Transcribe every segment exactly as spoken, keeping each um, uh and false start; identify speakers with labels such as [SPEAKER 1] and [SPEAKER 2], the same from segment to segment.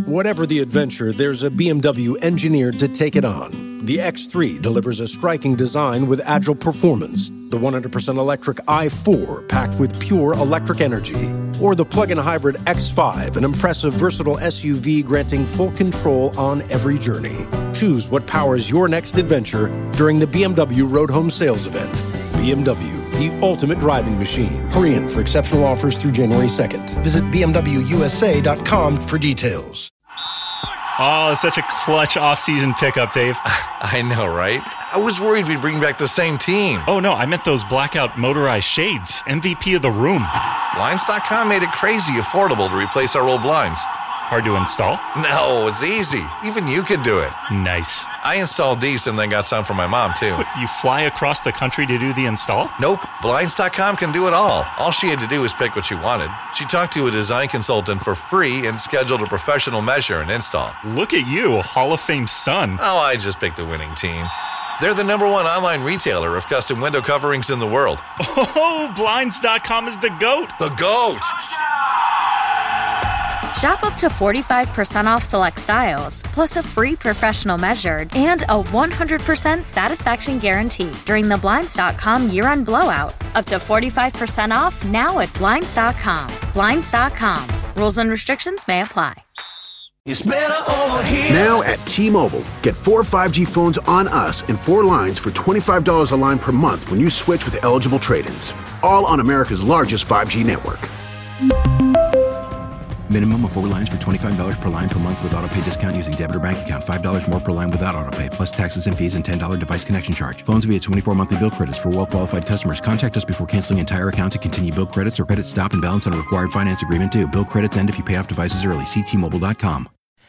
[SPEAKER 1] Whatever the adventure, there's a B M W engineered to take it on. The X three delivers a striking design with agile performance. The one hundred percent electric i four, packed with pure electric energy. Or the plug-in hybrid X five, an impressive, versatile S U V granting full control on every journey. Choose what powers your next adventure during the B M W Road Home Sales Event. B M W, the ultimate driving machine. Hurry in for exceptional offers through January second. Visit b m w u s a dot com for details.
[SPEAKER 2] Oh, it's such a clutch off-season pickup, Dave.
[SPEAKER 3] I know, right? I was worried we'd bring back the same team.
[SPEAKER 2] Oh, no, I meant those blackout motorized shades. M V P of the room.
[SPEAKER 3] Blinds dot com made it crazy affordable to replace our old blinds.
[SPEAKER 2] Hard to install?
[SPEAKER 3] No, it's easy. Even you could do it.
[SPEAKER 2] Nice.
[SPEAKER 3] I installed these and then got some for my mom, too.
[SPEAKER 2] What, you fly across the country to do the install?
[SPEAKER 3] Nope. Blinds dot com can do it all. All she had to do was pick what she wanted. She talked to a design consultant for free and scheduled a professional measure and install.
[SPEAKER 2] Look at you, a Hall of Fame son.
[SPEAKER 3] Oh, I just picked the winning team. They're the number one online retailer of custom window coverings in the world.
[SPEAKER 2] Oh, Blinds dot com is the GOAT.
[SPEAKER 3] The GOAT!
[SPEAKER 4] Shop up to forty-five percent off select styles, plus a free professional measured and a one hundred percent satisfaction guarantee during the Blinds dot com year-end blowout. Up to forty-five percent off now at Blinds dot com. Blinds dot com. Rules and restrictions may apply.
[SPEAKER 5] It's better over here.
[SPEAKER 6] Now at T-Mobile, get four five G phones on us and four lines for twenty-five dollars a line per month when you switch with eligible trade-ins. All on America's largest five G network.
[SPEAKER 7] Minimum of four lines for twenty-five dollars per line per month with auto pay discount using debit or bank account. five dollars more per line without auto pay, plus taxes and fees and ten dollars device connection charge. Phones via twenty-four monthly bill credits for well-qualified customers. Contact us before canceling entire account to continue bill credits or credit stop and balance on a required finance agreement due. Bill credits end if you pay off devices early. See T Mobile dot com.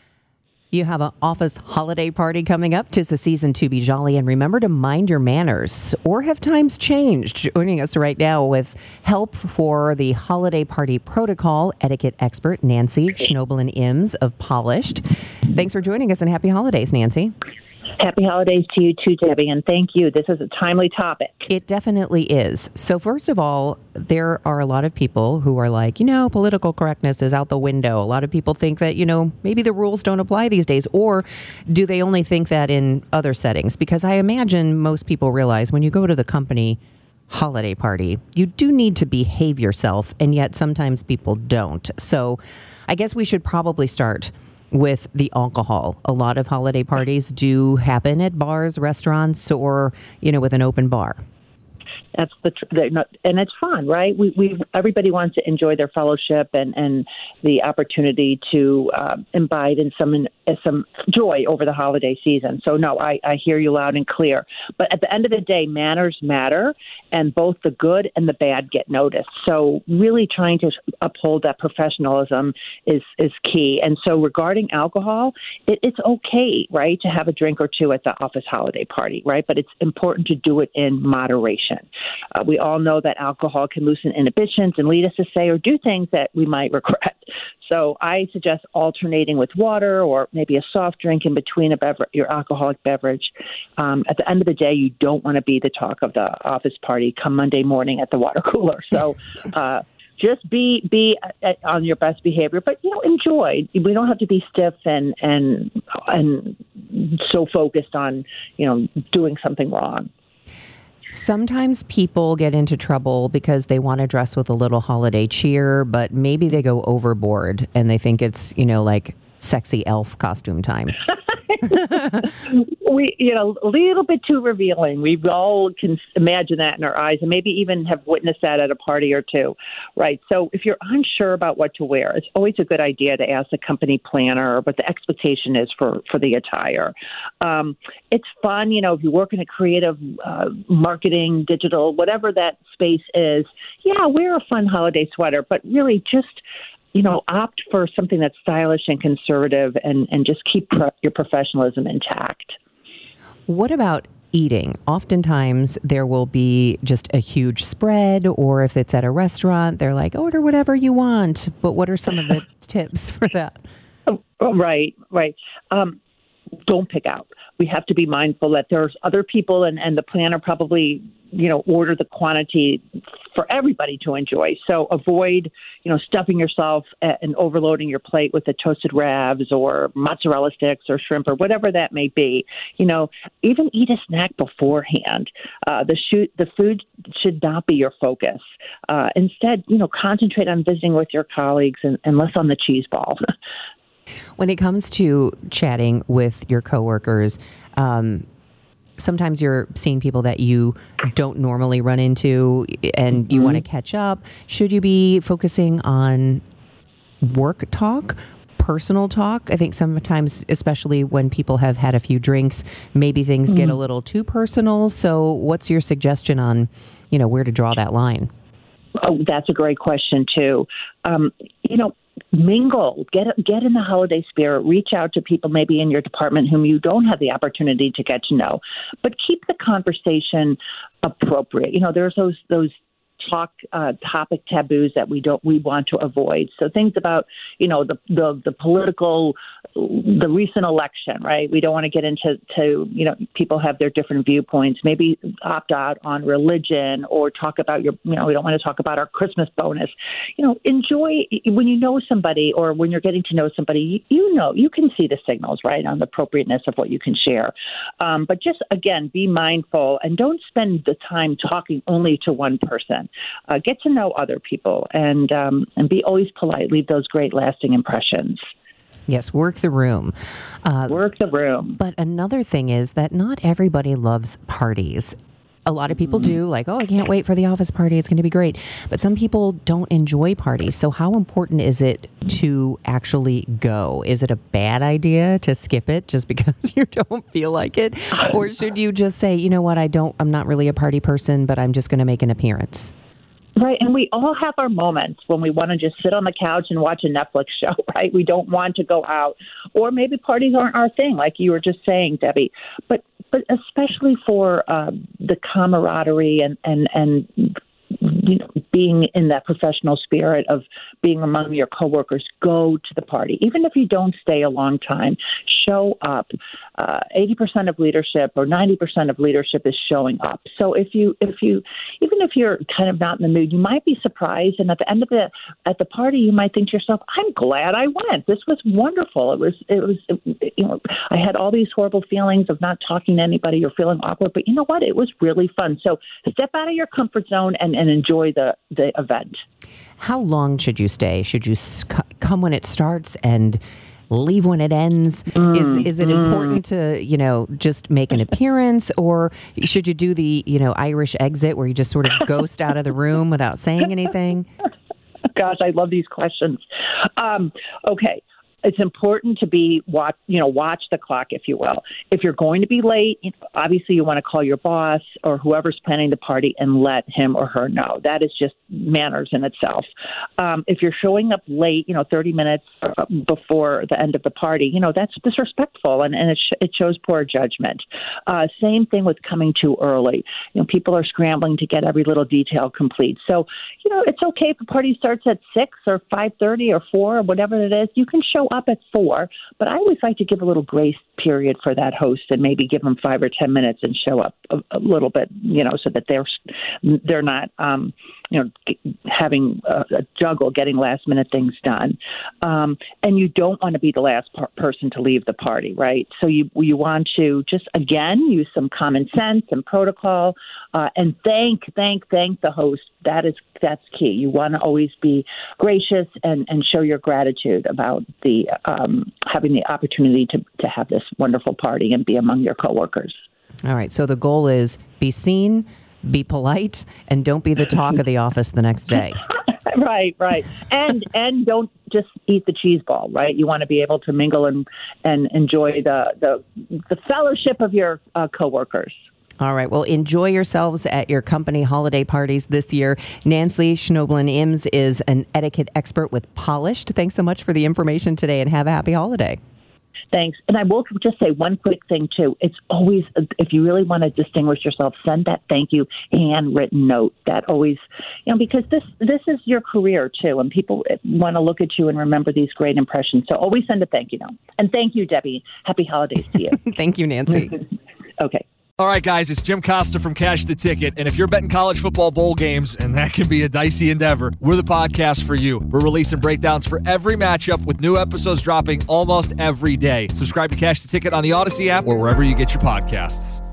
[SPEAKER 8] You have an office holiday party coming up. 'Tis the season to be jolly, and remember to mind your manners. Or have times changed? Joining us right now with help for the holiday party protocol, etiquette expert Nancy Schnobelen-Imms of Polished. Thanks for joining us, and happy holidays, Nancy.
[SPEAKER 9] Happy holidays to you too, Debbie, and thank you. This is a timely topic.
[SPEAKER 8] It definitely is. So first of all, there are a lot of people who are like, you know, political correctness is out the window. A lot of people think that, you know, maybe the rules don't apply these days. Or do they only think that in other settings? Because I imagine most people realize when you go to the company holiday party, you do need to behave yourself, and yet sometimes people don't. So I guess we should probably start with the alcohol. A lot of holiday parties do happen at bars, restaurants, or, you know, with an open bar.
[SPEAKER 9] That's the tr- not, and it's fun, right? We we everybody wants to enjoy their fellowship and, and the opportunity to uh, imbibe in some in, some joy over the holiday season. So no, I, I hear you loud and clear. But at the end of the day, manners matter, and both the good and the bad get noticed. So really trying to uphold that professionalism is is key. And so regarding alcohol, it, it's okay, right, to have a drink or two at the office holiday party, right? But it's important to do it in moderation. Uh, we all know that alcohol can loosen inhibitions and lead us to say or do things that we might regret. So I suggest alternating with water or maybe a soft drink in between a bever- your alcoholic beverage. Um, at the end of the day, you don't want to be the talk of the office party come Monday morning at the water cooler. So uh, just be be at, on your best behavior, but you know, enjoy. We don't have to be stiff and and and so focused on, you know, doing something wrong.
[SPEAKER 8] Sometimes people get into trouble because they want to dress with a little holiday cheer, but maybe they go overboard and they think it's, you know, like sexy elf costume time.
[SPEAKER 9] we, you know, a little bit too revealing. We all can imagine that in our eyes and maybe even have witnessed that at a party or two, right? So if you're unsure about what to wear, it's always a good idea to ask the company planner what the expectation is for, for the attire. Um, it's fun, you know, if you work in a creative uh, marketing, digital, whatever that space is, yeah, wear a fun holiday sweater, but really just you know, opt for something that's stylish and conservative and, and just keep pro- your professionalism intact.
[SPEAKER 8] What about eating? Oftentimes there will be just a huge spread, or if it's at a restaurant, they're like, order whatever you want. But what are some of the tips for that?
[SPEAKER 9] Oh, right, right. Um, don't pick out. We have to be mindful that there's other people, and, and the planner probably you know, order the quantity for everybody to enjoy. So avoid, you know, stuffing yourself and overloading your plate with the toasted ravs or mozzarella sticks or shrimp or whatever that may be. You know, even eat a snack beforehand. Uh, the shoot, the food should not be your focus. Uh, instead, you know, concentrate on visiting with your colleagues and, and less on the cheese ball.
[SPEAKER 8] When it comes to chatting with your coworkers, um, sometimes you're seeing people that you don't normally run into and you mm-hmm. want to catch up. Should you be focusing on work talk, personal talk? I think sometimes, especially when people have had a few drinks, maybe things mm-hmm. get a little too personal. So what's your suggestion on, you know, where to draw that line?
[SPEAKER 9] Oh, that's a great question, too. Um, you know, mingle, get get in the holiday spirit, reach out to people maybe in your department whom you don't have the opportunity to get to know, but keep the conversation appropriate. You know, there's those those talk uh, topic taboos that we don't we want to avoid. So things about, you know, the the, the political, the recent election, right? We don't want to get into to, you know, people have their different viewpoints. Maybe opt out on religion or talk about your, you know, we don't want to talk about our Christmas bonus. You know, enjoy when you know somebody or when you're getting to know somebody, you, you know, you can see the signals, right, on the appropriateness of what you can share. Um, but just, again, be mindful and don't spend the time talking only to one person. Uh, get to know other people and um, and be always polite. Leave those great lasting impressions.
[SPEAKER 8] Yes, work the room.
[SPEAKER 9] Uh, work the room.
[SPEAKER 8] But another thing is that not everybody loves parties. A lot of people mm-hmm. do, like, oh, I can't wait for the office party. It's going to be great. But some people don't enjoy parties. So how important is it to actually go? Is it a bad idea to skip it just because you don't feel like it? Or should you just say, you know what, I don't, I'm not really a party person, but I'm just going to make an appearance?
[SPEAKER 9] Right, and we all have our moments when we want to just sit on the couch and watch a Netflix show, right? We don't want to go out. Or maybe parties aren't our thing, like you were just saying, Debbie. But but especially for uh, the camaraderie and, and, and you know, being in that professional spirit of being among your coworkers, go to the party. Even if you don't stay a long time, show up. Uh, eighty percent of leadership or ninety percent of leadership is showing up. So if you, if you, even if you're kind of not in the mood, you might be surprised. And at the end of the, at the party, you might think to yourself, I'm glad I went. This was wonderful. It was, it was, you know, I had all these horrible feelings of not talking to anybody or feeling awkward, but you know what? It was really fun. So step out of your comfort zone and, and enjoy the, the event.
[SPEAKER 8] How long should you stay? Should you come when it starts and leave when it ends? Mm, is is it mm. important to, you know, just make an appearance, or should you do the, you know, Irish exit where you just sort of ghost out of the room without saying anything?
[SPEAKER 9] Gosh, I love these questions. Um, okay. It's important to be watch, you know, watch the clock, if you will. If you're going to be late, obviously you want to call your boss or whoever's planning the party and let him or her know. That is just manners in itself. Um, if you're showing up late, you know, thirty minutes before the end of the party, you know, that's disrespectful and, and it, sh- it shows poor judgment. Uh, same thing with coming too early. You know, people are scrambling to get every little detail complete. So, you know, it's okay if the party starts at six or five thirty or four or whatever it is. You can show up at four, but I always like to give a little grace period for that host and maybe give them five or ten minutes and show up a, a little bit, you know, so that they're they're not, um, you know, having a, a juggle, getting last minute things done. Um, and you don't want to be the last par- person to leave the party, right? So you you want to just, again, use some common sense and protocol uh, and thank, thank, thank the host. That is, that's key. You want to always be gracious and, and show your gratitude about the um, having the opportunity to, to have this wonderful party and be among your coworkers.
[SPEAKER 8] All right. So the goal is be seen, be polite, and don't be the talk of the office the next day.
[SPEAKER 9] Right, right. And and don't just eat the cheese ball, right? You want to be able to mingle and, and enjoy the, the, the fellowship of your uh, coworkers.
[SPEAKER 8] All right. Well, enjoy yourselves at your company holiday parties this year. Nancy Schnoebelen-Imms is an etiquette expert with Polished. Thanks so much for the information today, and have a happy holiday.
[SPEAKER 9] Thanks. And I will just say one quick thing, too. It's always, if you really want to distinguish yourself, send that thank you handwritten note. That always, you know, because this this is your career, too, and people want to look at you and remember these great impressions. So always send a thank you note. And thank you, Debbie. Happy holidays to you.
[SPEAKER 8] Thank you, Nancy.
[SPEAKER 9] Okay.
[SPEAKER 10] All right, guys, it's Jim Costa from Cash the Ticket, and if you're betting college football bowl games, and that can be a dicey endeavor, we're the podcast for you. We're releasing breakdowns for every matchup with new episodes dropping almost every day. Subscribe to Cash the Ticket on the Odyssey app or wherever you get your podcasts.